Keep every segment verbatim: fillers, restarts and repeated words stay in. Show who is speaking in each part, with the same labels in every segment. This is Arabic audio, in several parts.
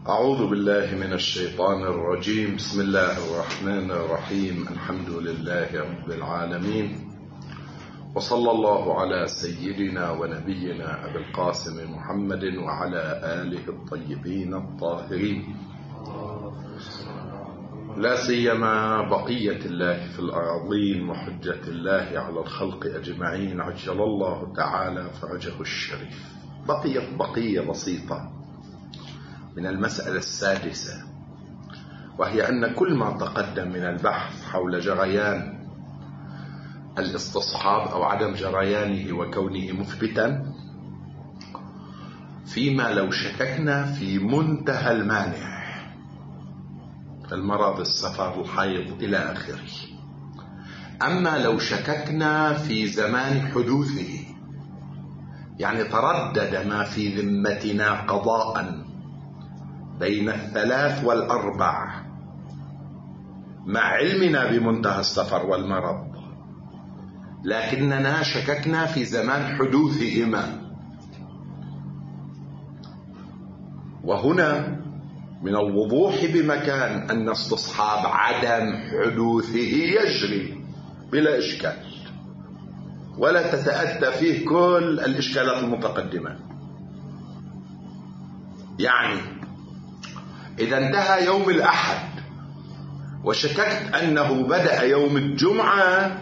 Speaker 1: أعوذ بالله من الشيطان الرجيم. بسم الله الرحمن الرحيم. الحمد لله رب العالمين، وصلى الله على سيدنا ونبينا أبي القاسم محمد وعلى آله الطيبين الطاهرين، لا سيما بقية الله في الأراضين وحجة الله على الخلق أجمعين، عجل الله تعالى فرجه الشريف. بقيت بقية بسيطة من المسألة السادسة، وهي أن كل ما تقدم من البحث حول جريان الاستصحاب أو عدم جريانه وكونه مثبتا، فيما لو شككنا في منتهى المانع، المرض، السفر، الحيض إلى آخره. أما لو شككنا في زمان حدوثه، يعني تردد ما في ذمتنا قضاء بين الثلاث والأربع مع علمنا بمنتهى السفر والمرض، لكننا شككنا في زمان حدوثهما، وهنا من الوضوح بمكان أن استصحاب عدم حدوثه يجري بلا إشكال، ولا تتأتى فيه كل الإشكالات المتقدمة. يعني إذا انتهى يوم الأحد وشككت أنه بدأ يوم الجمعة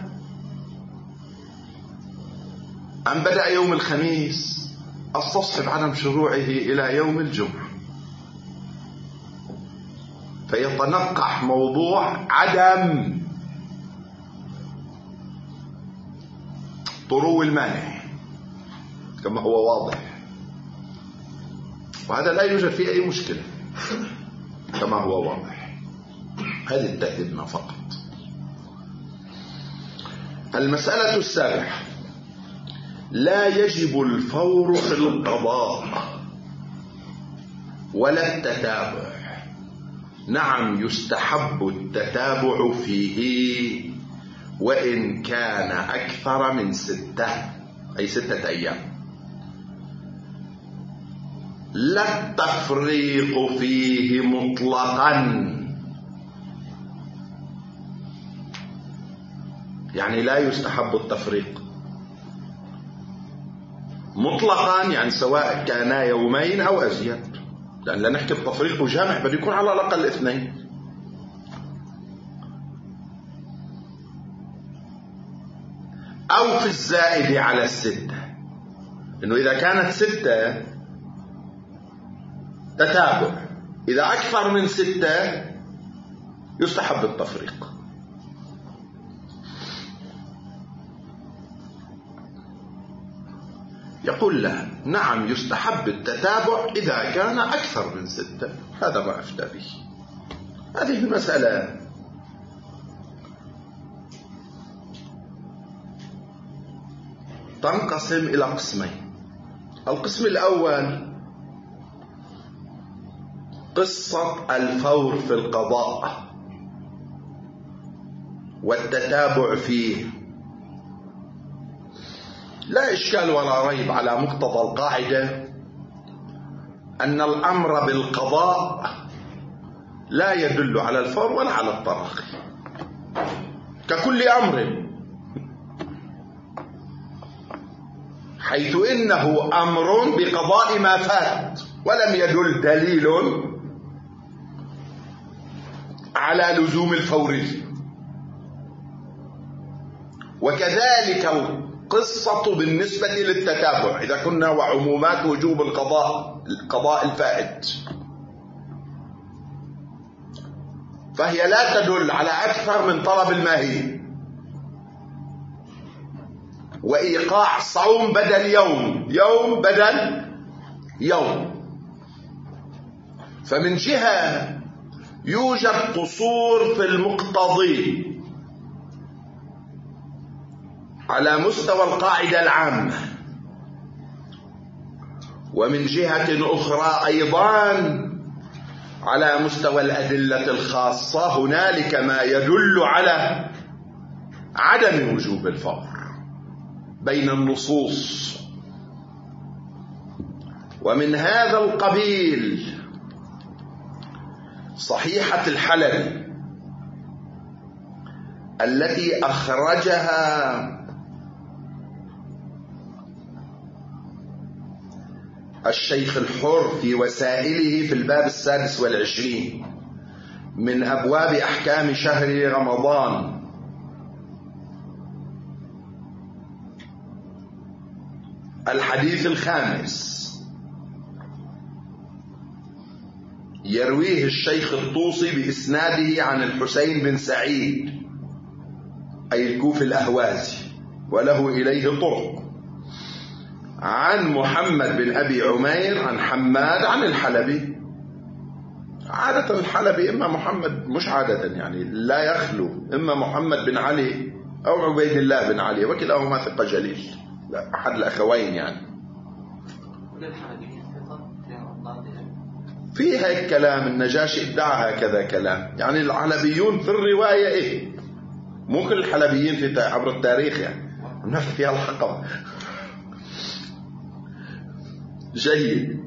Speaker 1: أم بدأ يوم الخميس، استصحب عدم شروعه إلى يوم الجمعة، فيتنقح موضوع عدم طرو المانع كما هو واضح، وهذا لا يوجد فيه أي مشكلة كما هو واضح. هذه التهديدنا فقط. المسألة السابعة: لا يجب الفور في القضاء ولا التتابع. نعم، يستحب التتابع فيه وإن كان أكثر من ستة، أي ستة أيام. لا التفريق فيه مطلقا، يعني لا يستحب التفريق مطلقا، يعني سواء كان يومين أو أزيد، لأن لا نحكي بتفريق وجامع، بل يكون على الأقل اثنين. أو في الزائد على الستة، إنه إذا كانت ستة تتابع، إذا أكثر من ستة يستحب التفريق. يقول له: نعم، يستحب التتابع إذا كان أكثر من ستة. هذا ما أفتى به. هذه المسألة تنقسم إلى قسمين. القسم الأول قصة الفور في القضاء والتتابع فيه. لا إشكال ولا ريب على مقتضى القاعدة أن الأمر بالقضاء لا يدل على الفور ولا على التراخي، ككل أمر، حيث إنه أمر بقضاء ما فات ولم يدل دليل على لزوم الفورية. وكذلك القصة بالنسبة للتتابع، إذا كنا وعمومات وجوب القضاء القضاء الفائت، فهي لا تدل على أكثر من طلب الماهي وإيقاع صوم بدل يوم، يوم بدل يوم. فمن جهة يوجد قصور في المقتضي على مستوى القاعدة العامة، ومن جهة أخرى أيضا على مستوى الأدلة الخاصة هنالك ما يدل على عدم وجوب الفور بين النصوص. ومن هذا القبيل صحيحة الحلبي التي أخرجها الشيخ الحر في وسائله في الباب السادس والعشرين من أبواب أحكام شهر رمضان، الحديث الخامس، يرويه الشيخ الطوسي بإسناده عن الحسين بن سعيد أي الكوفي الأهوازي وله إليه طرق، عن محمد بن أبي عمير عن حماد عن الحلبي. عادة الحلبي إما محمد، مش عادة يعني لا يخلو، إما محمد بن علي أو عبيد الله بن علي، وكلاهما ثقة جليل، لا أحد الأخوين يعني. في هيك كلام النجاشي ادعى هكذا كلام، يعني الحلبيون في الرواية إيه، مو كل الحلبيين في عبر التاريخ يعني نحكي فيها الحقبة. جيد.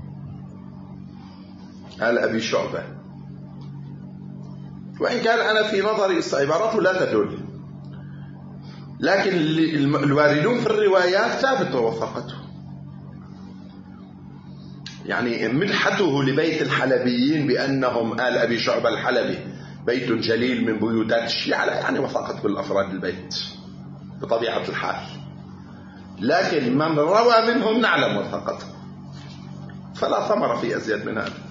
Speaker 1: قال أبي شعبة، وإن كان أنا في نظري عباراته لا تدل، لكن الواردون في الروايات ثابت وثقته، يعني مدحته لبيت الحلبيين بأنهم آل أبي شعبة الحلبي بيت جليل من بيوتات الشيعة، يعني وثقت كل أفراد البيت بطبيعة الحال، لكن من روى منهم نعلم وثقته، فلا ثمر في أزيد من هذا.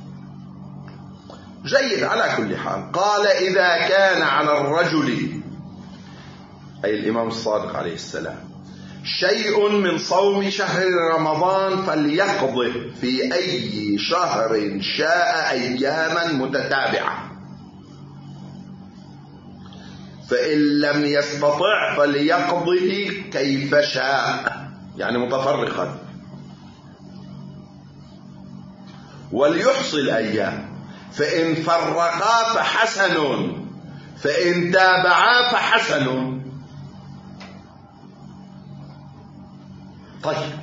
Speaker 1: جيد. على كل حال، قال إذا كان على الرجل أي الإمام الصادق عليه السلام شيء من صوم شهر رمضان فليقضه في أي شهر شاء أياما متتابعة، فإن لم يستطع فليقضه كيف شاء، يعني متفرقا، وليحصي الأيام، فإن فرقا فحسن، فإن تابعا فحسن. طيب،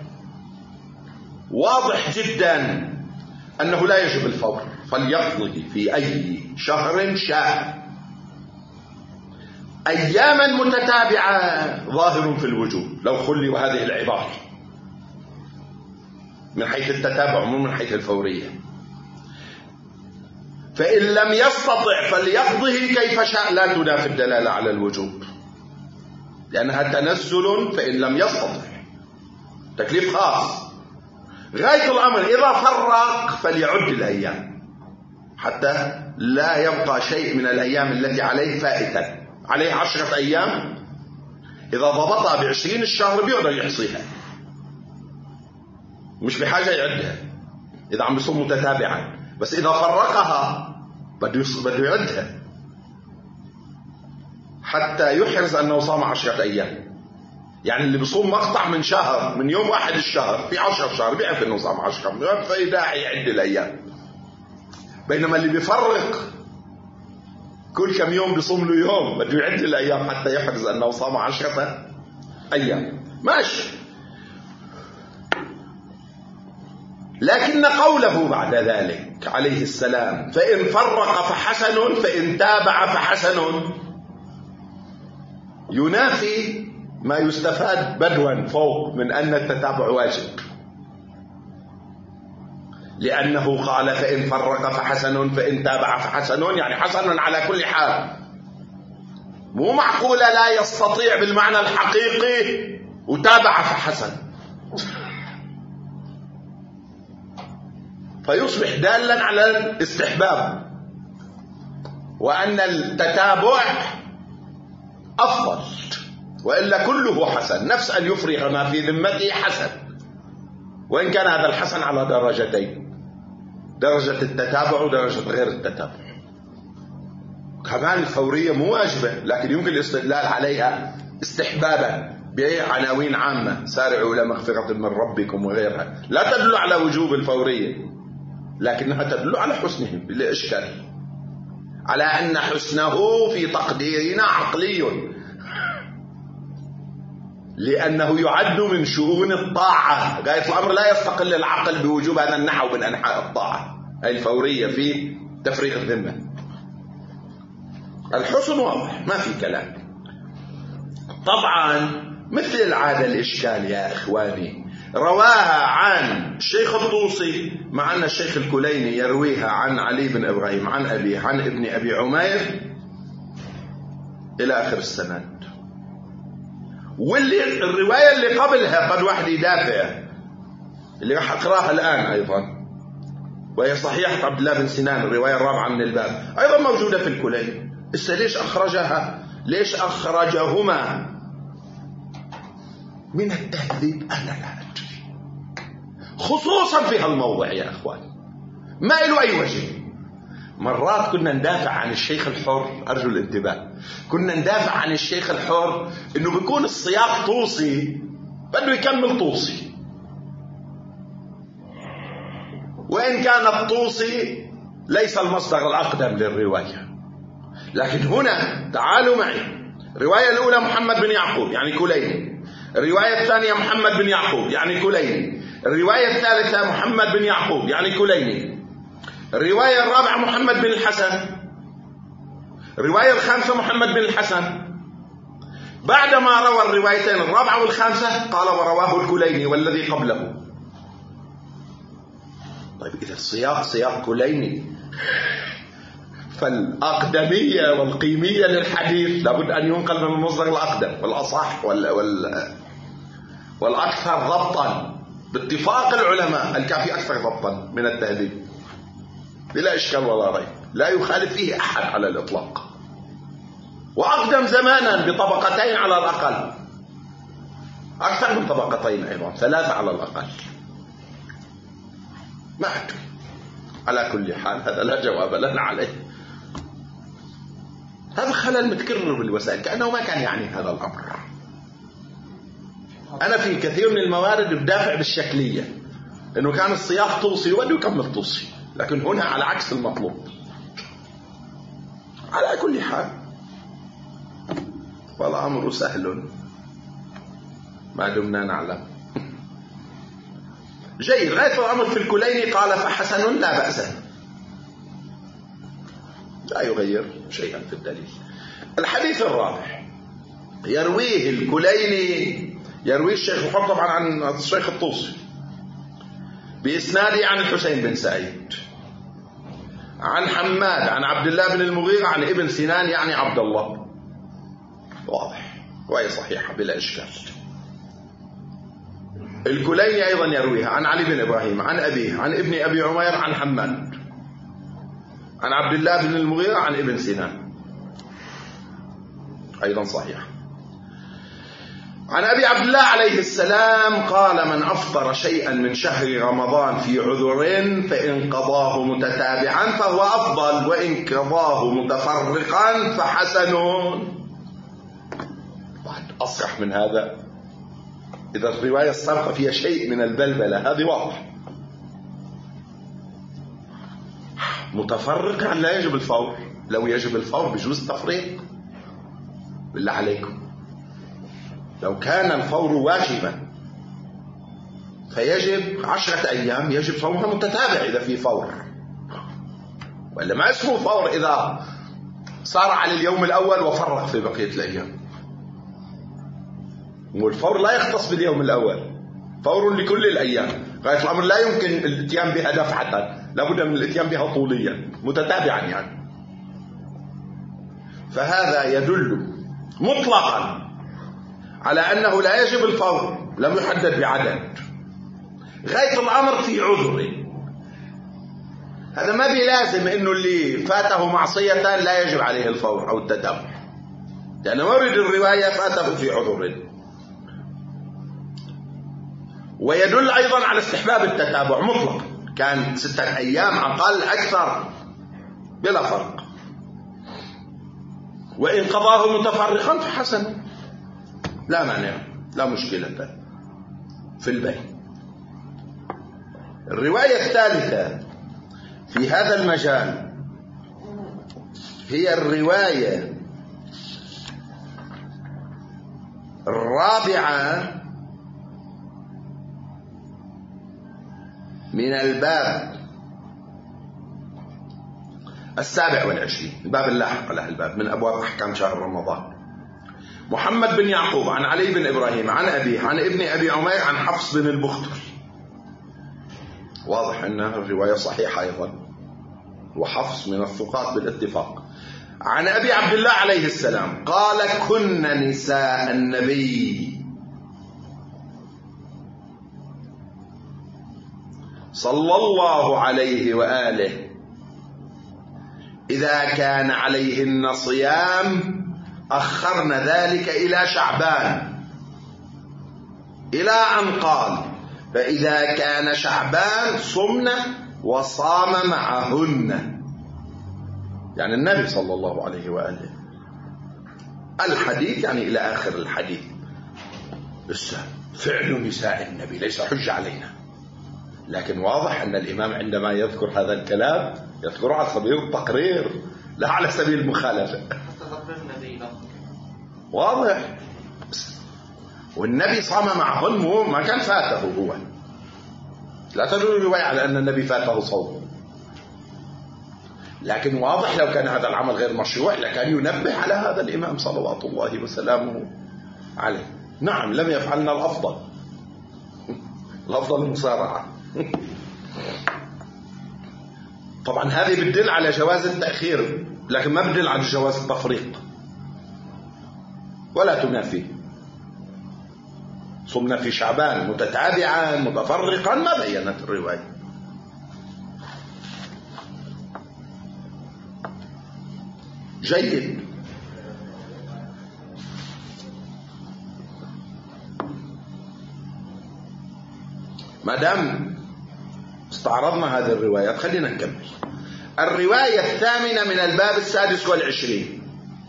Speaker 1: واضح جدا أنه لا يجب الفور، فليقضه في أي شهر شاء أياما متتابعة، ظاهر في الوجوب لو خلوا هذه العبارة من حيث التتابع مو من حيث الفورية. فإن لم يستطع فليقضه كيف شاء، لا تنافي الدلالة على الوجوب، لأنها تنزل، فإن لم يستطع تكليف خاص. غاية الأمر إذا فرق فليعد الأيام حتى لا يبقى شيء من الأيام التي عليه فائتا. عليه عشرة أيام، إذا ضبطها بعشرين الشهر بيقدر يحصيها، مش بحاجة يعدها إذا عم يصوم متتابعا، بس إذا فرقها بده يعدها حتى يحرز أنه صام عشرة أيام. يعني اللي بيصوم مقطع من شهر، من يوم واحد الشهر في عشر شهر، بيعرف أنه صام عشرة، ما في داعي يعد الأيام. بينما اللي بيفرق كل كم يوم بيصوم له يوم، بده يعد الأيام حتى يحرز أنه صام عشرة أيام. ماشي. لكن قوله بعد ذلك عليه السلام فإن فرق فحسن فإن تابع فحسن ينافي ما يستفاد بدوا فوق من أن التتابع واجب، لأنه قال فإن فرق فحسن فإن تابع فحسن، يعني حسن على كل حال. مو معقولة لا يستطيع بالمعنى الحقيقي وتابع فحسن، فيصبح دالا على الاستحباب وأن التتابع أفضل، وإلا كله حسن. نفس أن يفرغ ما في ذمته حسن، وإن كان هذا الحسن على درجتين، درجة التتابع ودرجة غير التتابع. كمان الفورية مو واجبة، لكن يمكن الاستدلال عليها استحبابا بعناوين عامة، سارعوا إلى مغفرة من ربكم وغيرها، لا تدل على وجوب الفورية، لكنها تدل على حسنه بلا إشكال، على أن حسنه في تقديرنا عقلي، لأنه يعد من شؤون الطاعة. غاية الأمر لا يستقل العقل بوجوب هذا النحو من أنحاء الطاعة، أي الفورية في تفريغ الذمة. الحسن واضح ما في كلام. طبعا مثل العادة الإشكال يا إخواني رواها عن الشيخ الطوسي، مع أن الشيخ الكليني يرويها عن علي بن إبراهيم عن أبيه عن ابن أبي عمير إلى آخر السند. واللي الرواية اللي قبلها قد واحد يدافع اللي راح أقراها الآن أيضا، وهي صحيحة عبد الله بن سنان الرواية الرابعة من الباب، أيضا موجودة في الكليني. إسا ليش أخرجها؟ ليش أخرجهما من التهذيب؟ أنا لا أدري، خصوصا في هالموضع يا أخوان ما له أي وجه. مرات كنا ندافع عن الشيخ الحر، أرجو الانتباه، كنا ندافع عن الشيخ الحر إنه بيكون السياق طوسي بده يكمل طوسي، وإن كان الطوسي ليس المصدر الأقدم للرواية. لكن هنا تعالوا معي، الرواية الأولى محمد بن يعقوب يعني كليني، الرواية الثانية محمد بن يعقوب يعني كليني، الرواية الثالثة محمد بن يعقوب يعني كليني، الرواية الرابعة محمد بن الحسن، الرواية الخامسة محمد بن الحسن. بعدما روى الروايتين الرابعة والخامسة قال ورواه الكليني والذي قبله. طيب إذا السياق سياق كليني فالأقدمية والقيمية للحديث لابد أن ينقل من المصدر الأقدم والأصح وال وال والأكثر ضبطا باتفاق العلماء. الكافي أكثر ضبطا من التهذيب بلا إشكال ولا ريب، لا يخالف فيه أحد على الإطلاق، وأقدم زمانا بطبقتين على الأقل، أكثر من طبقتين أيضا، ثلاثة على الأقل. ما أدري، على كل حال هذا لا جواب لنا عليه. هذا خلل متكرر بالوسائل كأنه ما كان يعني هذا الأمر. أنا في كثير من الموارد بدافع بالشكلية إنه كان السياق طوسي وبده يكمل طوسي، لكن هنا على عكس المطلوب. على كل حال والأمر سهل ما دمنا نعلم. جيد. غاية الأمر في الكليني قال فحسن لا بأس، لا يغير شيئا في الدليل. الحديث الرابع يرويه الكليني، يرويه الشيخ الحر طبعا عن الشيخ الطوسي بإسناده عن الحسين بن سعيد عن حماد عن عبد الله بن المغيرة عن ابن سنان يعني عبد الله. واضح وهي صحيحة بلا إشكال. الكليني أيضا يرويها عن علي بن إبراهيم عن أبيه عن ابن أبي عمير عن حماد عن عبد الله بن المغيرة عن ابن سنان أيضا صحيح. عن أبي عبد الله عليه السلام قال من أفطر شيئا من شهر رمضان في عذر فإن قضاه متتابعا فهو أفضل، وإن قضاه متفرقا فحسن. أصرح من هذا؟ إذا الرواية السابقة فيها شيء من البلبلة هذه واضح. متفرقا لا يجب الفور، لو يجب الفور بجوز التفريق بالله عليكم. لو كان الفور واجبا فيجب عشرة أيام يجب صومها متتابع إذا في فور، وإلا ما اسمه فور إذا صار على اليوم الأول وفرق في بقية الأيام. والفور لا يختص باليوم الأول، فور لكل الأيام. غاية الأمر لا يمكن الاتيان بها دفعة، لابد من الاتيان بها طوليا متتابعا يعني. فهذا يدل مطلقا على أنه لا يجب الفور، لم يحدد بعدد. غاية الأمر في عذر، هذا ما بيلازم إنه اللي فاته معصية لا يجب عليه الفور أو التتابع، لأن مورد الرواية فاته في عذر. ويدل أيضا على استحباب التتابع مطلق، كان ستة أيام أقل أكثر بلا فرق. وإن قضاه متفرقا فحسن، لا مانع لا مشكلة في البين. الرواية الثالثة في هذا المجال هي الرواية الرابعة من الباب السابع والعشرين، الباب اللاحق له الباب من أبواب أحكام شهر رمضان. محمد بن يعقوب عن علي بن إبراهيم عن أبيه عن ابن أبي عمير عن حفص بن البختري. واضح أنها الرواية صحيحة أيضا، وحفص من الثقات بالاتفاق. عن أبي عبد الله عليه السلام قال: كن نساء النبي صلى الله عليه وآله إذا كان عليهن صيام أخرن ذلك إلى شعبان، إلى أن قال: فإذا كان شعبان صمنا وصام معهن. يعني النبي صلى الله عليه وآله، الحديث يعني إلى آخر الحديث. لسه فعل نساء النبي ليس حجة علينا، لكن واضح أن الإمام عندما يذكر هذا الكلام يذكره على سبيل التقرير لا على سبيل المخالفة. واضح. والنبي صام معهن، ما كان فاته هو، لا تدل الرواية على أن النبي فاته صوم، لكن واضح لو كان هذا العمل غير مشروع لكان ينبه على هذا الإمام صلوات الله وسلامه عليه. نعم لم يفعلنا الأفضل، الأفضل المسارعة. طبعا هذه بتدل على جواز التأخير، لكن ما بتدل على جواز التفريق ولا تنافي. صمنا في شعبان متتابعا متفرقا ما بينت الرواية. جيد. ما دام استعرضنا هذه الروايات خلينا نكمل. الرواية الثامنة من الباب السادس والعشرين: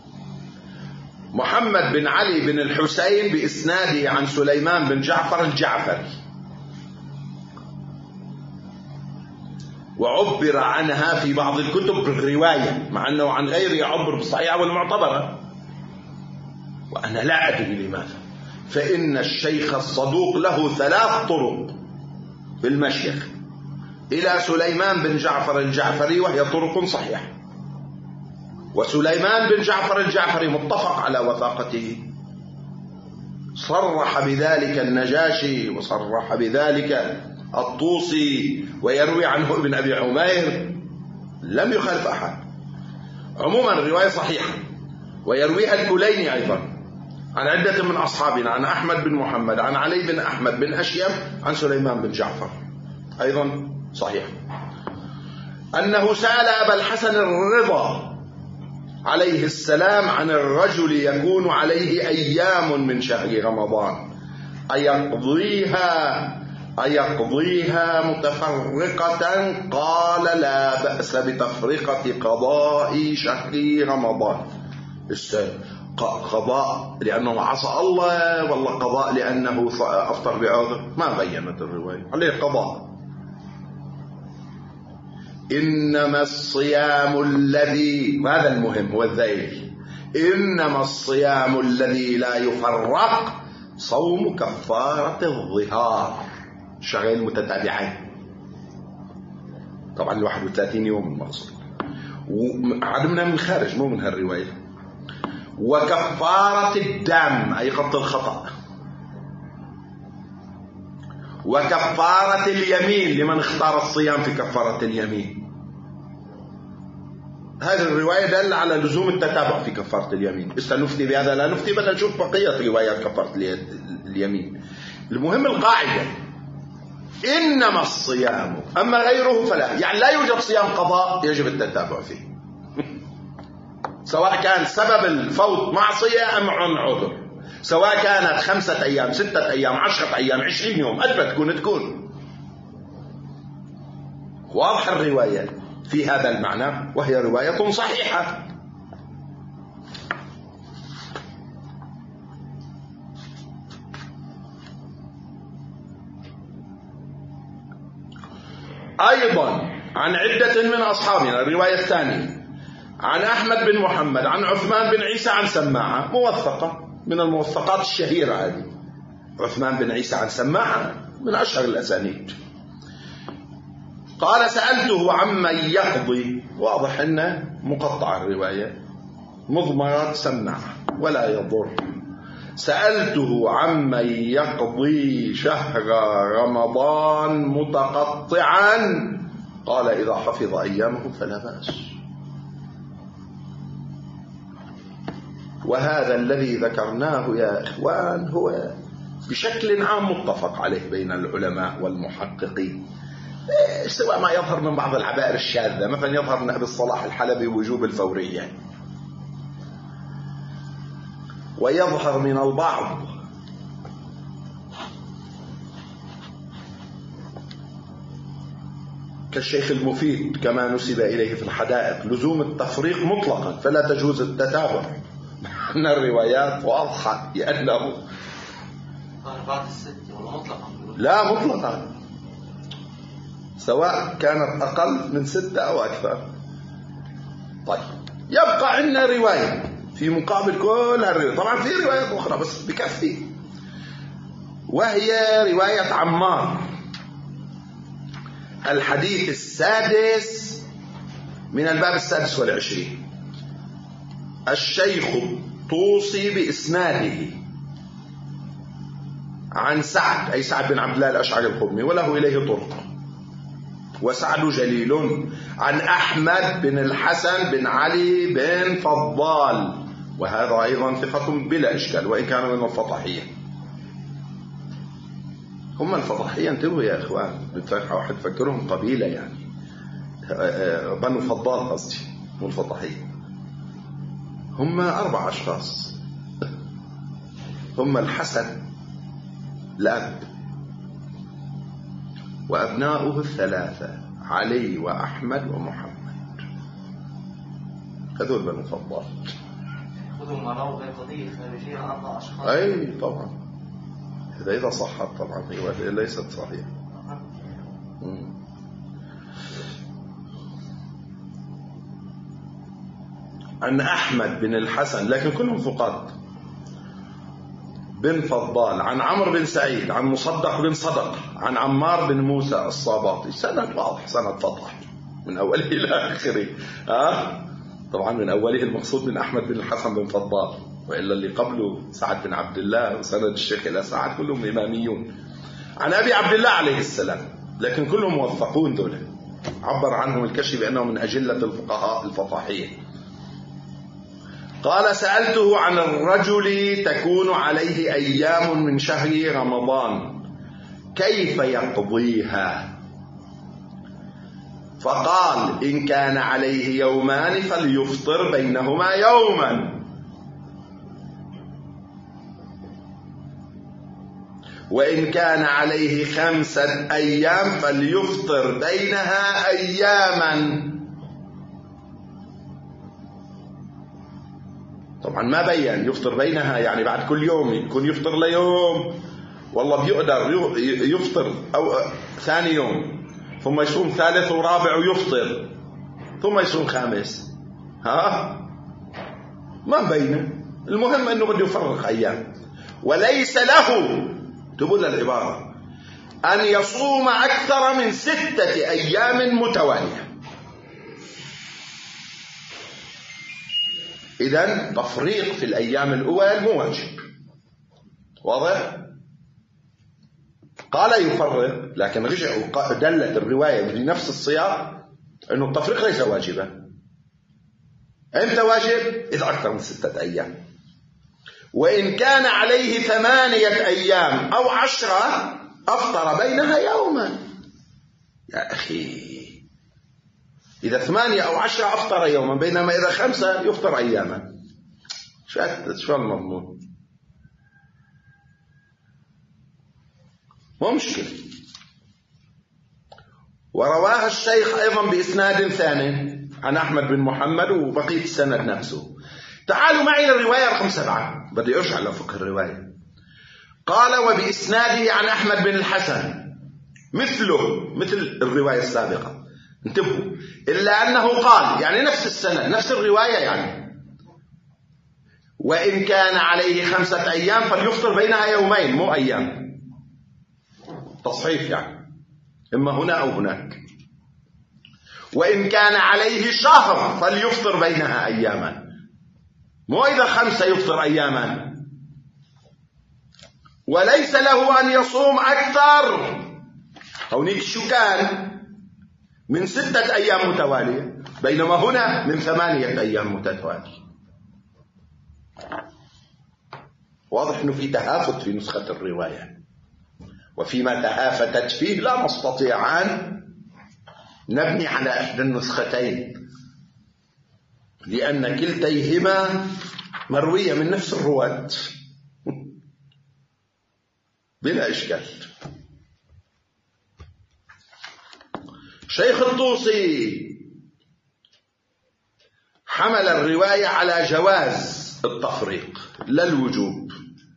Speaker 1: محمد بن علي بن الحسين بإسناده عن سليمان بن جعفر الجعفري، وعبر عنها في بعض الكتب بالرواية، مع أنه عن غيره يعبر بالصحيحة والمعتبرة، وأنا لا أدري لماذا، فإن الشيخ الصدوق له ثلاث طرق بالمشيخ إلى سليمان بن جعفر الجعفري، وهي طرق صحيحة، وسليمان بن جعفر الجعفري متفق على وثاقته، صرح بذلك النجاشي وصرح بذلك الطوسي، ويروي عنه ابن أبي عمير، لم يخالف أحد. عموما الرواية صحيحة، ويرويها الكليني أيضا عن عدة من أصحابنا، عن أحمد بن محمد عن علي بن أحمد بن أشيم عن سليمان بن جعفر أيضا صحيح، أنه سأل أبا الحسن الرضا عليه السلام عن الرجل يكون عليه أيام من شهر رمضان أيقضيها أيقضيها متفرقة؟ قال: لا بأس بتفرقة قضاء شهر رمضان. قضاء لأنه عصى الله، ولا قضاء لأنه أفطر بعذر؟ ما بينت الرواية، عليه قضاء. إنما الصيام الذي، هذا المهم هو الذيل، إنما الصيام الذي لا يفرق صوم كفارة الظهار، شهرين متتابعين، طبعا الواحد وثلاثين يوم المقصود، وعدمنا من خارج مو من هالرواية. وكفارة الدم أي قط الخطأ، وكفارة اليمين لمن اختار الصيام في كفارة اليمين. هذه الرواية دل على لزوم التتابع في كفارة اليمين. استنفتي بهذا لا نفتي، بدنا نشوف بقية روايات كفارة اليمين. المهم القاعدة إنما الصيام، أما غيره فلا، يعني لا يوجد صيام قضاء يجب التتابع فيه، سواء كان سبب الفوت معصية أم عن عذر، سواء كانت خمسة أيام ستة أيام عشرة أيام عشرين يوم، أدبت تكون تكون. واضح الرواية في هذا المعنى، وهي رواية صحيحة. أيضا عن عدة من أصحابنا، الرواية الثانية عن أحمد بن محمد عن عثمان بن عيسى عن سماعة، موثقة من الموثقات الشهيرة هذه، عثمان بن عيسى عن سماعة من أشهر الأسانيد. قال سألته عمن يقضي، واضح أنه مقطع الرواية، مضمرات سماعة ولا يضر. سألته عمن يقضي شهر رمضان متقطعا قال إذا حفظ أيامه فلا بأس. وهذا الذي ذكرناه يا إخوان هو بشكل عام متفق عليه بين العلماء والمحققين، سواء ما يظهر من بعض العبائر الشاذة، مثلا يظهر من أبي الصلاح الحلبي وجوب الفورية، ويظهر من البعض كالشيخ المفيد كما نسب إليه في الحدائق لزوم التفريق مطلقا، فلا تجوز التتابع من الروايات واضحة لأنه
Speaker 2: بعد الست ولا مطلقا؟
Speaker 1: لا مطلقا، سواء كانت أقل من ستة أو أكثر. طيب يبقى عندنا رواية في مقابل كل هالرواية، طبعا في روايات أخرى بس بكفي، وهي رواية عمار، الحديث السادس من الباب السادس والعشرين. الشيخ توصي بإسناده عن سعد، أي سعد بن عبد الله الأشعري الخمي، وله إليه طرق، وسعد جليل، عن أحمد بن الحسن بن علي بن فضال، وهذا أيضا ثقة بلا إشكال وإن كان من الفضحية. هم الفضحية انتبهوا يا إخوان، واحد فكرهم قبيلة يعني، بنو فضال قصدي مو الفضحية. هم أربع أشخاص، هم الحسن الأب وأبناؤه الثلاثة علي وأحمد ومحمد، هذول بنو فضال.
Speaker 2: خذوا مراوغ قضية خارجية عن أربع أشخاص.
Speaker 1: أي طبعا، إذا إذا صحت طبعا هي ليست صحيحة. عن أحمد بن الحسن، لكن كلهم ثقات، بن فضال، عن عمرو بن سعيد، عن مصدق بن صدق، عن عمار بن موسى الصاباطي. سند واضح، سند فضح من أوله إلى آخره. آه؟ طبعا من أوله المقصود من أحمد بن الحسن بن فضال، وإلا اللي قبله سعد بن عبد الله وسند الشيخ إلى سعد كلهم إماميون. عن أبي عبد الله عليه السلام، لكن كلهم موثقون دول، عبر عنهم الكشف بأنهم من أجلة الفقهاء الفضاحية. قال سألته عن الرجل تكون عليه أيام من شهر رمضان كيف يقضيها؟ فقال إن كان عليه يومان فليفطر بينهما يوما، وإن كان عليه خمسة أيام فليفطر بينها أياما. طبعا ما بين يفطر بينها يعني بعد كل يوم يكون يفطر ليوم، والله بيقدر يفطر أو ثاني يوم ثم يصوم ثالث ورابع ويفطر ثم يصوم خامس، ها ما بينه. المهم أنه بده يفرق أيام، وليس له تقول العبارة أن يصوم أكثر من ستة أيام متوالية. إذن تفريق في الأيام الأول مو واجب، واضح؟ قال يفرق، لكن رجع دلت الرواية بنفس السياق أنه التفريق ليس واجبا. إمتى واجب؟ إذا أكثر من ستة أيام. وإن كان عليه ثمانية أيام أو عشرة أفطر بينها يوما. يا أخي إذا ثمانية أو عشرة أفطر يوما، بينما إذا خمسة يفطر أياما. شو المضمون؟ مو مشكلة. ورواها الشيخ أيضا بإسناد ثاني عن أحمد بن محمد وبقية السند نفسه. تعالوا معي للرواية رقم سبعة، بدي أرجع لفقه الرواية. قال وبإسناده عن أحمد بن الحسن مثله مثل الرواية السابقة، انتبهوا، إلا أنه قال يعني نفس السند نفس الرواية يعني وإن كان عليه خمسة أيام فليفطر بينها يومين مو أيام، تصحيف يعني، إما هنا أو هناك. وإن كان عليه شهر فليفطر بينها أياما، مو إذا خمسة يفطر أياما. وليس له أن يصوم أكثر، هونيك شو كان من ستة أيام متوالية، بينما هنا من ثمانية أيام متتوالية. واضح أنه في تهافت في نسخة الرواية، وفيما تهافتت فيه لا نستطيع أن نبني على إحدى النسختين، لأن كلتيهما مروية من نفس الرواة بلا إشكال. شيخ الطوسي حمل الرواية على جواز التفريق لا الوجوب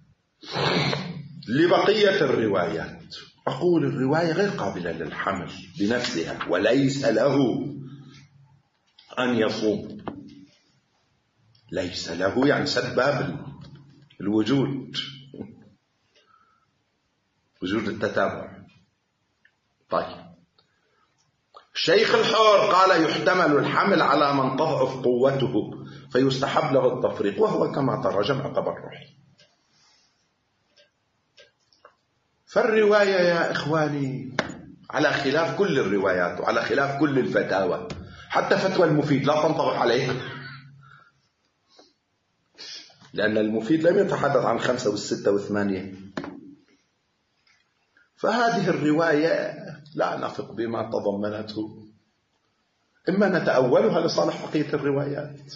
Speaker 1: لبقية الروايات. أقول الرواية غير قابلة للحمل بنفسها، وليس له أن يصوم. ليس له يعني سد باب الوجود، وجود التتابع. طيب، الشيخ الحور قال يحتمل الحمل على من تضعف قوته فيستحب له التفريق، وهو كما ترى جمع تبرعي. فالرواية يا إخواني على خلاف كل الروايات وعلى خلاف كل الفتاوى، حتى فتوى المفيد لا تنطبق عليها، لأن المفيد لم يتحدث عن خمسة والستة والثمانية. فهذه الرواية لا نثق بما تضمنته، إما نتأولها لصالح بقية الروايات،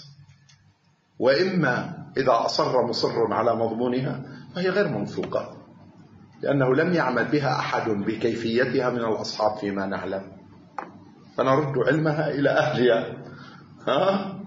Speaker 1: وإما إذا أصر مصر على مضمونها فهي غير موثوقة، لأنه لم يعمل بها أحد بكيفيتها من الأصحاب فيما نعلم، فنرد علمها إلى أهلها. ها؟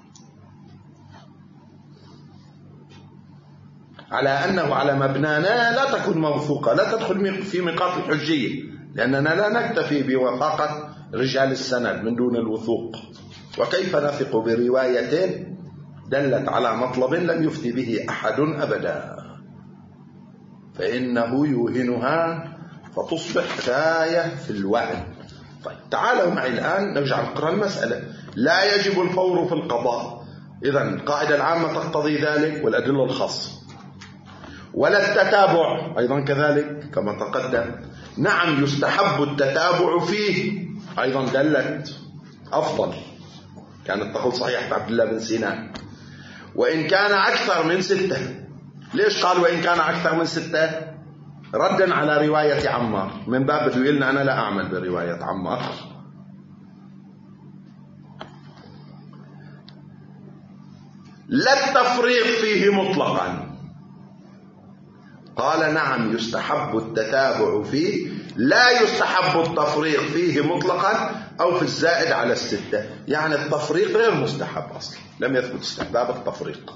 Speaker 1: على أنه على مبنانا لا تكون موثوقة، لا تدخل في ميقات الحجية، لأننا لا نكتفي بوثاقة رجال السند من دون الوثوق. وكيف نثق برواية دلت على مطلب لم يفتي به أحد أبدا؟ فإنه يوهنها فتصبح غاية في الوهن. طيب، تعالوا معي الآن نرجع نقرأ المسألة. لا يجب الفور في القضاء، إذن القاعدة العامة تقتضي ذلك والأدلة الخاصة. ولا التتابع أيضا كذلك كما تقدم. نعم يستحب التتابع فيه، أيضا دلت أفضل، كانت تقول صحيح عبد الله بن سينان. وإن كان أكثر من ستة، ليش قال وإن كان أكثر من ستة؟ ردا على رواية عمار، من باب تقولنا أنا لا أعمل برواية عمار. لا التفريق فيه مطلقا، قال نعم يستحب التتابع فيه، لا يستحب التفريق فيه مطلقا أو في الزائد على الستة. يعني التفريق غير مستحب أصلا، لم يثبت استحباب التفريق،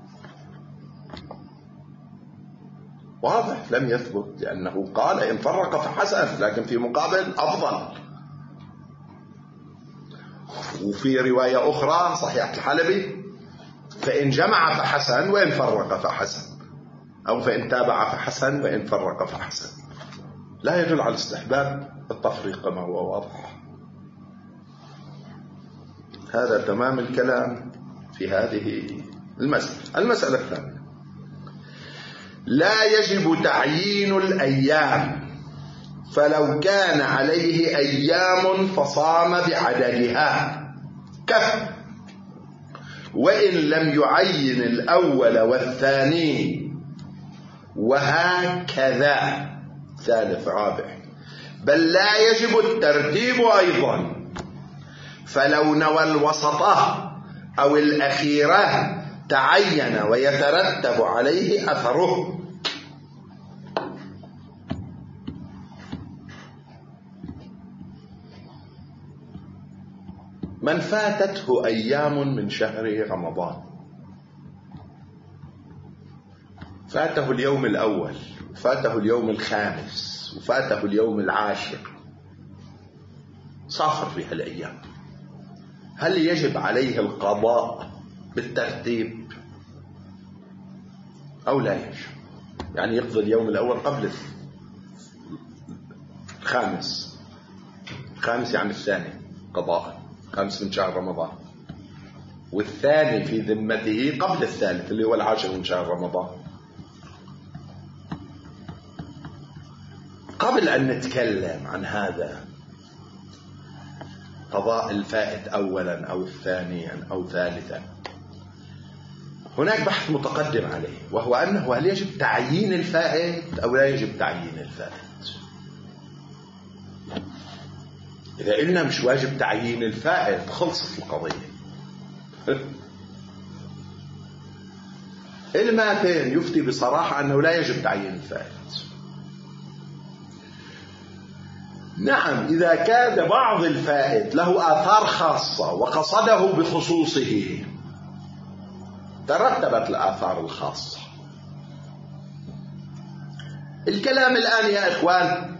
Speaker 1: واضح لم يثبت، لأنه قال إن فرق فحسن، لكن في مقابل أفضل. وفي رواية أخرى صحيحة الحلبي فإن جمع فحسن وإن فرق فحسن، أو فإن تابع فحسن وإن فرق فحسن. لا يدل على استحباب التفريق كما هو واضح. هذا تمام الكلام في هذه المسألة. المسألة الثانية، لا يجب تعيين الأيام، فلو كان عليه أيام فصام بعددها كفى، وإن لم يعين الأول والثاني، وهكذا ثالث رابع. بل لا يجب الترتيب أيضا، فلو نوى الوسطة أو الأخيرة تعين ويترتب عليه أثره. من فاتته أيام من شهر رمضان، فاته اليوم الأول وفاته اليوم الخامس وفاته اليوم العاشر، سافر في هالأيام، هل يجب عليه القضاء بالترتيب أو لا يجب؟ يعني يقضي اليوم الأول قبل الخامس، الخامس يعني الثاني قضاء، خامس من شهر رمضان، والثاني في ذمته قبل الثالث اللي هو العاشر من شهر رمضان. قبل أن نتكلم عن هذا قضاء الفائت أولا أو ثانيا أو ثالثا، هناك بحث متقدم عليه، وهو أنه هل يجب تعيين الفائت أو لا يجب تعيين الفائت. إذا قلنا مش واجب تعيين الفائت خلصت القضية. الماتين يفتي بصراحة أنه لا يجب تعيين الفائت. نعم، إذا كان بعض الفائت له آثار خاصة وقصده بخصوصه ترتبت الآثار الخاصة. الكلام الآن يا إخوان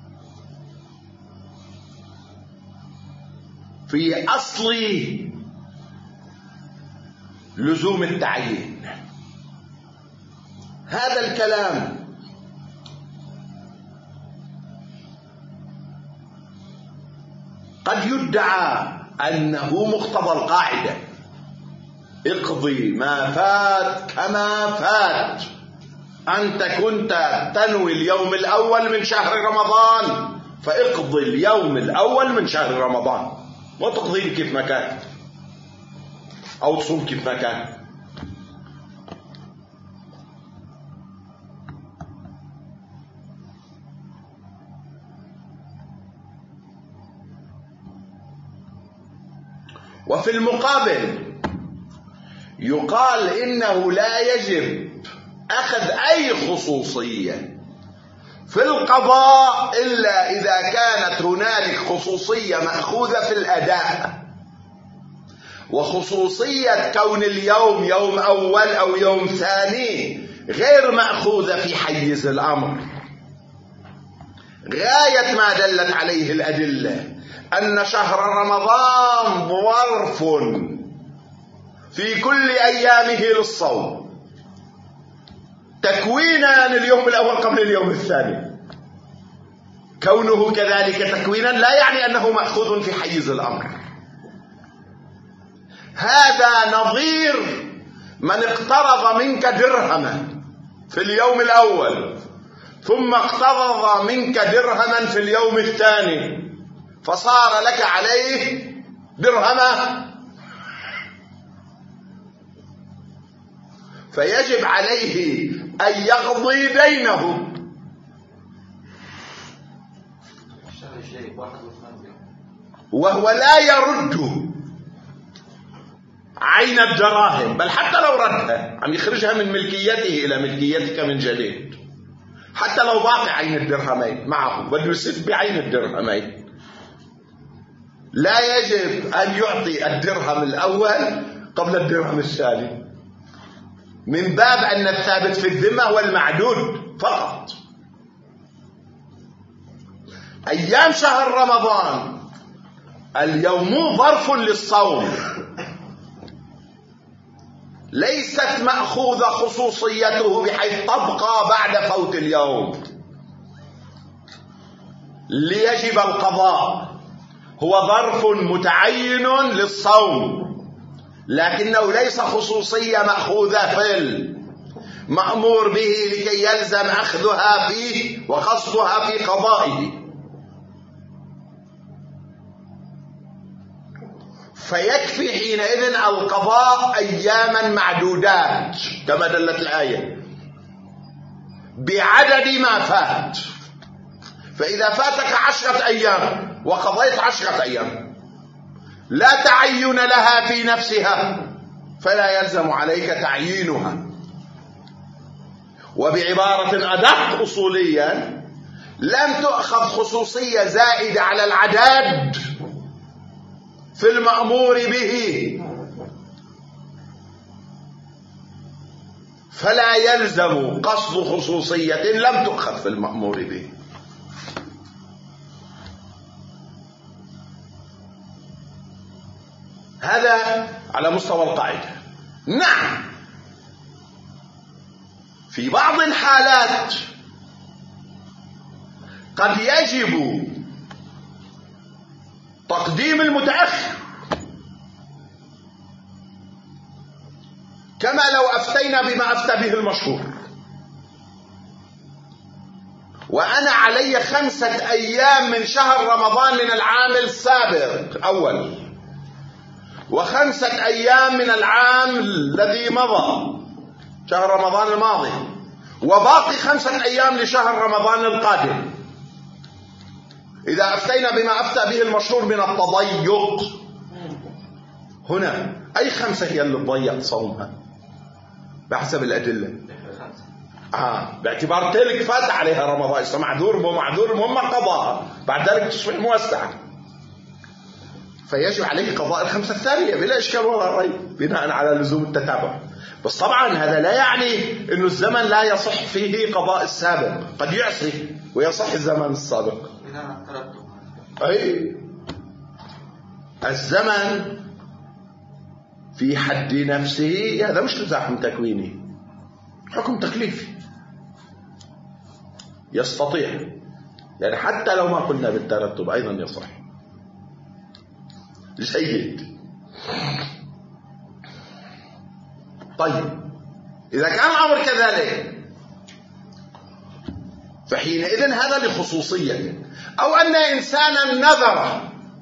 Speaker 1: في أصل لزوم التعيين. هذا الكلام قد يدعى أنه مقتضى القاعدة: اقضي ما فات كما فات. أنت كنت تنوي اليوم الأول من شهر رمضان، فاقضي اليوم الأول من شهر رمضان، وتقضيه كيف ما كان، أو تصوم كيف ما كان. وفي المقابل يقال إنه لا يجب أخذ أي خصوصية في القضاء إلا إذا كانت هنالك خصوصية مأخوذة في الأداء، وخصوصية كون اليوم يوم أول أو يوم ثاني غير مأخوذة في حيز الأمر. غاية ما دلت عليه الأدلة أن شهر رمضان ظرف في كل أيامه للصوم، تكوينا لليوم الأول قبل اليوم الثاني. كونه كذلك تكوينا لا يعني أنه مأخوذ في حيز الأمر. هذا نظير من اقترض منك درهما في اليوم الأول، ثم اقترض منك درهما في اليوم الثاني، فصار لك عليه درهما، فيجب عليه أن يقضي دينه. وهو لا يرد عين الدراهم، بل حتى لو ردها عم يخرجها من ملكيته إلى ملكيتك من جديد، حتى لو باقي عين الدرهمين معه بده يسد بعين الدرهمين، لا يجب أن يعطي الدرهم الأول قبل الدرهم الثاني، من باب أن الثابت في الذمة والمعدود فقط. أيام شهر رمضان اليوم ظرف للصوم، ليست مأخوذة خصوصيته بحيث تبقى بعد فوت اليوم ليجب القضاء. هو ظرف متعين للصوم، لكنه ليس خصوصية مأخوذة في المأمور به لكي يلزم أخذها فيه وقصدها في قضائه. فيكفي حينئذ القضاء أياما معدودات كما دلت الآية بعدد ما فات. فإذا فاتك عشرة أيام وقضيت عشرة أيام لا تعين لها في نفسها، فلا يلزم عليك تعيينها. وبعبارة أدق أصوليا، لم تؤخذ خصوصية زائدة على العدد في المأمور به، فلا يلزم قصد خصوصية لم تؤخذ في المأمور به. هذا على مستوى القاعدة. نعم، في بعض الحالات قد يجب تقديم المتأخر، كما لو أفتينا بما أفتى به المشهور، وأنا علي خمسة أيام من شهر رمضان من العام السابق أول، وخمسة أيام من العام الذي مضى شهر رمضان الماضي، وباقي خمسة أيام لشهر رمضان القادم. إذا أفتينا بما أفتى به المشهور من التضيق، هنا أي خمسة هي اللي تضيق صومها بحسب الأدلة؟ آه باعتبار تلك فات عليها رمضان، إذا معذور مو معذور المهم قضاء، بعد ذلك تصبح موسعة، فيجب عليه قضاء الخمسة الثانية بلا إشكال ولا ريب بناء على لزوم التتابع. بس طبعا هذا لا يعني أنه الزمن لا يصح فيه قضاء السابق، قد يعصي ويصح الزمن السابق. أي الزمن في حد نفسه هذا مش تزاحم تكويني، حكم تكليفي يستطيع، يعني حتى لو ما قلنا بالترتب أيضا يصح. جيد. طيب إذا كان الأمر كذلك فحينئذ هذا لخصوصية، أو أن إنسانا نذر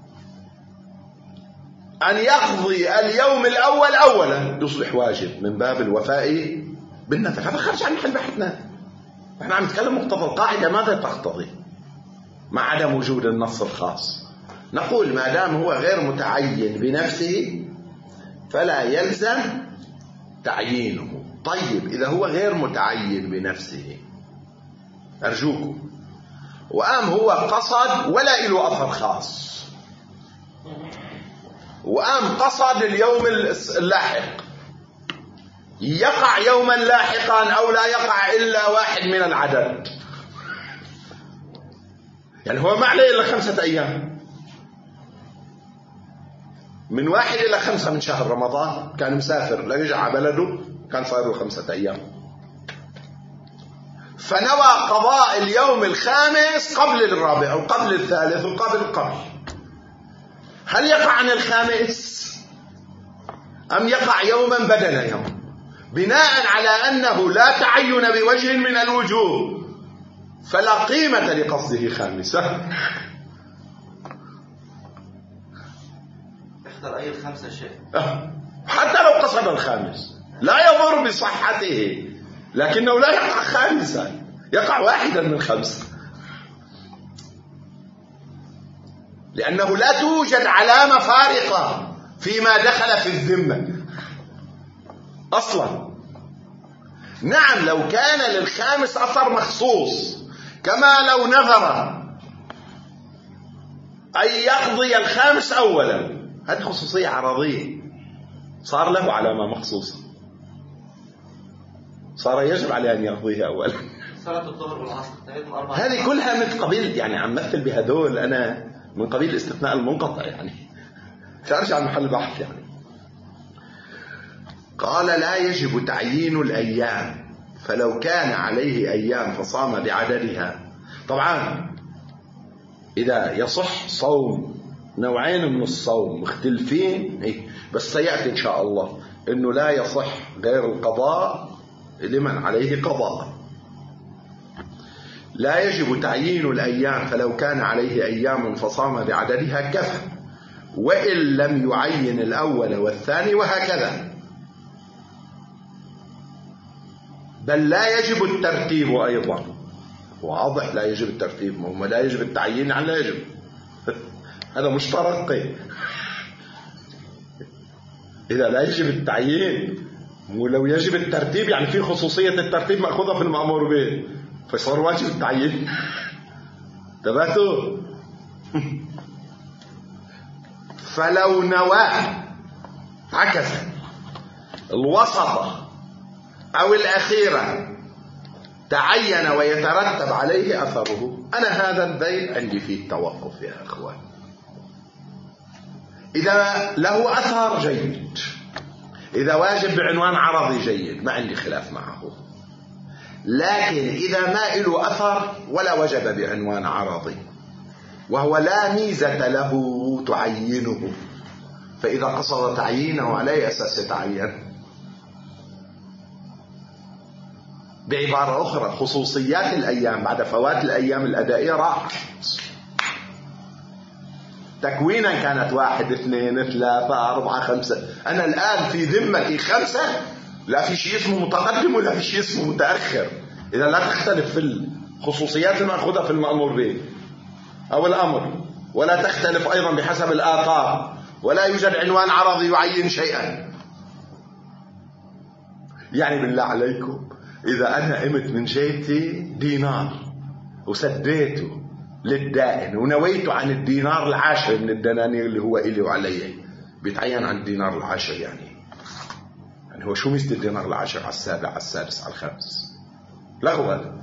Speaker 1: أن يقضي اليوم الأول أولا يصبح واجب من باب الوفاء بالنذر، هذا خارج عن محل بحثنا، نحن عم نتكلم مقتضى القاعدة ماذا تقتضي مع عدم وجود النص الخاص. نقول ما دام هو غير متعين بنفسه فلا يلزم تعيينه. طيب إذا هو غير متعين بنفسه أرجوكم وقام هو قصد ولا له أثر خاص، وقام قصد اليوم اللاحق، يقع يوما لاحقا أو لا يقع إلا واحد من العدد، يعني هو ما عليه إلا خمسة أيام، من واحد إلى خمسة من شهر رمضان كان مسافر لا يرجع على بلده، كان صار له خمسة أيام، فنوى قضاء اليوم الخامس قبل الرابع وقبل الثالث وقبل القبل، هل يقع عن الخامس أم يقع يوما بدل يوم؟ بناء على أنه لا تعين بوجه من الوجوه فلا قيمة لقصده خامسة.
Speaker 2: اختر أي الخمسة شيء
Speaker 1: حتى لو قصد الخامس لا يضر بصحته، لكنه لا يقع خامسا، يقع واحدا من خمسة، لأنه لا توجد علامة فارقة فيما دخل في الذمة أصلا. نعم لو كان للخامس أثر مخصوص، كما لو نذر أن يقضي الخامس أولا، هذه خصوصية عرضية، صار له علامة مخصوصة، صار يجب عليه أن يقضيها أولا.
Speaker 2: صلاة الظهر والعصر
Speaker 1: هذه كلها من قبيل، يعني عم مثل بهذول أنا من قبيل استثناء المنقطع، يعني خارج عن محل بحث. يعني قال لا يجب تعيين الأيام، فلو كان عليه أيام فصام بعددها. طبعا إذا يصح صوم نوعين من الصوم مختلفين إيه؟ بس سيأتي إن شاء الله إنه لا يصح غير القضاء لمن عليه قضاء. لا يجب تعيين الأيام، فلو كان عليه أيام فصام بعددها كفى، وإن لم يعين الأول والثاني، وهكذا. بل لا يجب الترتيب أيضا، واضح لا يجب الترتيب، ما لا يجب التعيين يعني لا يجب هذا مشترك. إذا لا يجب التعيين ولو يجب الترتيب يعني في خصوصية الترتيب مأخوذة في المأمور به، فصار واجب التعيين. تبعتوا؟ فلو نوى عكس الوسط أو الأخيرة تعين ويترتب عليه أثره، أنا هذا البيت عندي فيه التوقف يا أخوان. إذا له أثر جيد، إذا واجب بعنوان عرضي جيد، ما عندي خلاف معه. لكن إذا ما له أثر ولا وجب بعنوان عرضي وهو لا ميزة له تعينه، فإذا قصد تعيينه على أي أساس يتعين؟ بعبارة أخرى خصوصيات الأيام بعد فوات الأيام الأدائية راحت. تكوينا كانت واحد اثنين ثلاثة أربعة خمسة، أنا الآن في ذمتي خمسة، لا في شيء اسمه متقدم ولا في شيء اسمه متأخر. إذا لا تختلف في الخصوصيات المأخوذة في المأمور به أو الأمر، ولا تختلف أيضا بحسب الآثار، ولا يوجد عنوان عرضي يعين شيئا. يعني بالله عليكم إذا أنا قمت من جيبتي دينار وسديته للدائن ونويته عن الدينار العاشر من الدنانير اللي هو إلي وعلي، بيتعين عن الدينار العاشر. يعني يعني هو شو ميزة الدينار العاشر على السابع على السادس على الخامس؟ لغو هذا.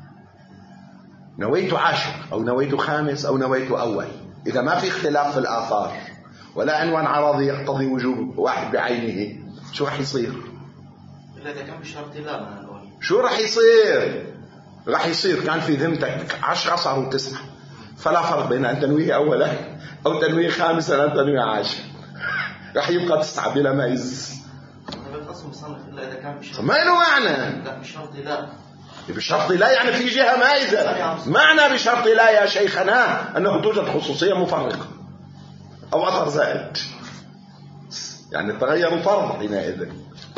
Speaker 1: نويته عاشر أو نويته خامس أو نويته أول، إذا ما في اختلاف في الآثار ولا عنوان عرضي يقتضي وجوب واحد بعينه، شو رح يصير؟
Speaker 2: إلا إذا كان بشرط لا من الأول. شو
Speaker 1: رح يصير؟ رح يصير كان في ذمتك عشرة صاروا تسعة، فلا فرق بين أن تنويه أولا أو تنويه خامسا أو تنويه عاشر، رح يبقى تسعة بلا ميز.
Speaker 2: إلا إذا كان بشرط
Speaker 1: ما له معنى.
Speaker 2: لا بشرط لا.
Speaker 1: بشرط لا يعني في جهة مائزة. معنى بشرط لا يا شيخنا أنه توجد خصوصية مفرقة أو أثر زائد، يعني تغير الفرض حينئذ.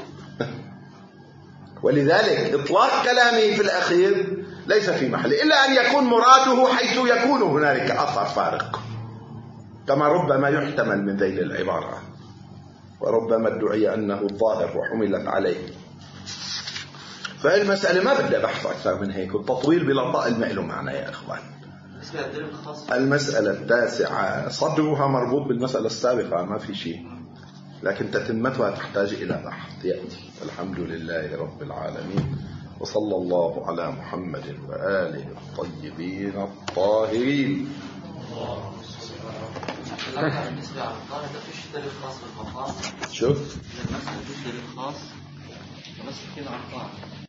Speaker 1: ولذلك إطلاق كلامه في الأخير ليس في محله، إلا أن يكون مراده حيث يكون هنالك أثر فارق، كما ربما يحتمل من ذيل العبارة، وربما ادعي أنه الظاهر وحملت عليه. فالمسألة ما بدها بحث أكثر من هيك، والتطويل بلا طائل ما له معنى يا إخوان. المسألة التاسعة صدرها مربوط بالمسألة السابقة، ما في شيء، لكن تتمتها تحتاج إلى بحث يأتي. الحمد لله رب العالمين، وصلى الله على محمد وآله الطيبين الطاهرين.
Speaker 2: بالنسبة على الطاهر ده فيش دليل خاص بالمقام.
Speaker 1: شوف
Speaker 2: المسألة فيش دليل خاص بس كده على الطاهر.